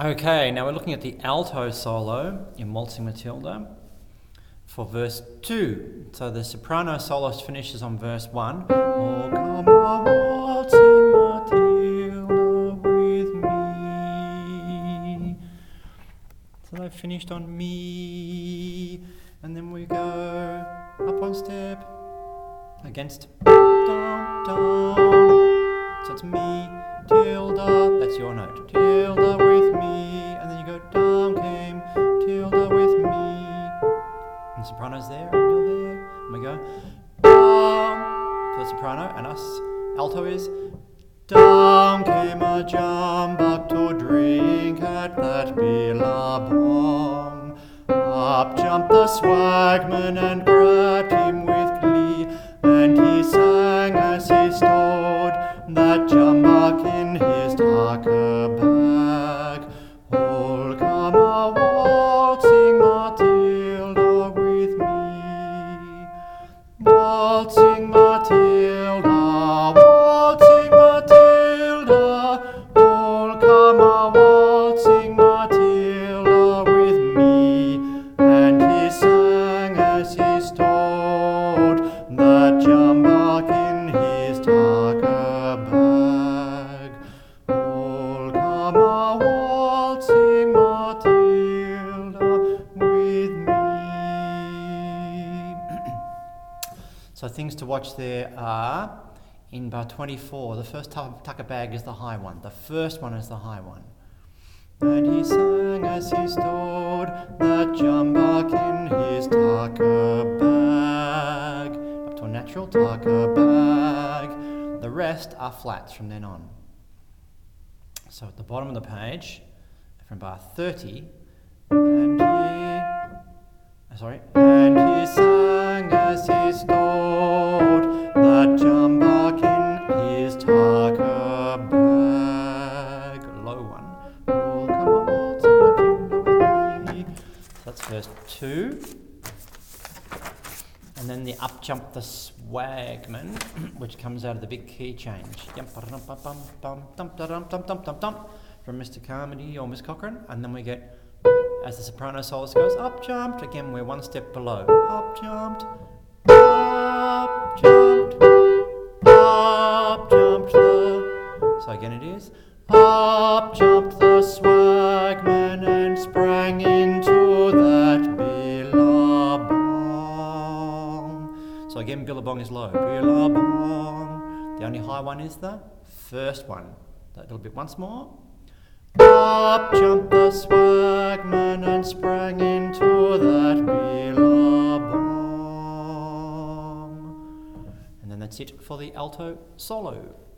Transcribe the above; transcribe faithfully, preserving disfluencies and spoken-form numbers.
Okay, now we're looking at the alto solo in Waltzing Matilda for verse two. So the soprano soloist finishes on verse one. Oh, come on, waltzing Matilda with me. So they finished on me, and then we go up one step against down, down. So it's me, tilde, that's your note. Tilde with me, and then you go down came, tilde with me. And the soprano's there, and you're there. And we go down for the soprano, and us alto is down came a jumbuck to drink at that billabong. Up jumped the swagman and grabbed him with glee, and he sang as he stowed that jumbuck in his tucker bag. Oh, come a waltzing Matilda with me. Waltzing Matilda, waltzing Matilda. Oh, come a waltzing Matilda with me. And he sang as he stowed that jumbuck in his tucker bag. Oh, come a waltzing Matilda with me. So things to watch there are in bar twenty-four, the first tucker bag is the high one. The first one is the high one. And he sang as he stowed that jumbuck in his tucker bag. Up to a natural tucker bag. The rest are flats from then on. So at the bottom of the page, from bar thirty, and he, uh, sorry, and he sang as he stowed that jumbuck in his tucker bag. Low one. Oh, come on, waltzing Matilda with me. So that's verse two. And then the up jump the swagman, which comes out of the big key change. From Mister Carmody or Miss Cochran. And then we get, as the soprano soloist goes, up jumped. Again, we're one step below. Up jumped, up jumped, up jumped the. So again it is, up jumped the swagman and sprang into that billabong. So again, billabong is low. Billabong. The only high one is the first one. That little bit once more. Up jumped the swagman and sprang into that billabong. And then that's it for the alto solo.